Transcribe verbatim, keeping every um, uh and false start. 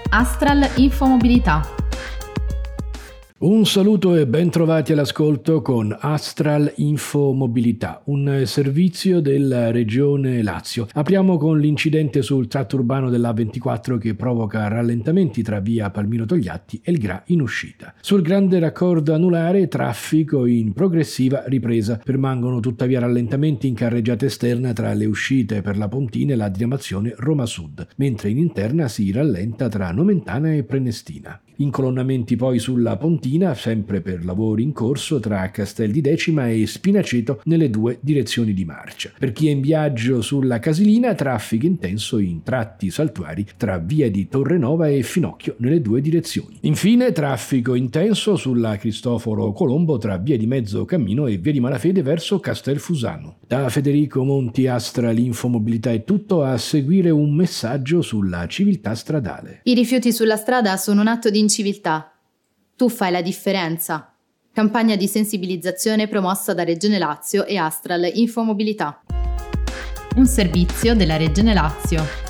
Astral Infomobilità. Un saluto e ben trovati all'ascolto con Astral Infomobilità, un servizio della Regione Lazio. Apriamo con l'incidente sul tratto urbano dell'A ventiquattro che provoca rallentamenti tra via Palmiro Togliatti e il Gra in uscita. Sul grande raccordo anulare, traffico in progressiva ripresa. Permangono tuttavia rallentamenti in carreggiata esterna tra le uscite per la Pontina e la diramazione Roma Sud, mentre in interna si rallenta tra Nomentana e Prenestina. Incolonnamenti poi sulla Pontina, sempre per lavori in corso tra Castel di Decima e Spinaceto nelle due direzioni di marcia. Per chi è in viaggio sulla Casilina, traffico intenso in tratti saltuari tra via di Torrenova e Finocchio nelle due direzioni. Infine, traffico intenso sulla Cristoforo Colombo tra via di Mezzocammino e via di Malafede verso Castelfusano. Da Federico Monti, Astral Infomobilità è tutto. A seguire un messaggio sulla civiltà stradale. I rifiuti sulla strada sono un atto di civiltà. Tu fai la differenza. Campagna di sensibilizzazione promossa da Regione Lazio e Astral Infomobilità. Un servizio della Regione Lazio.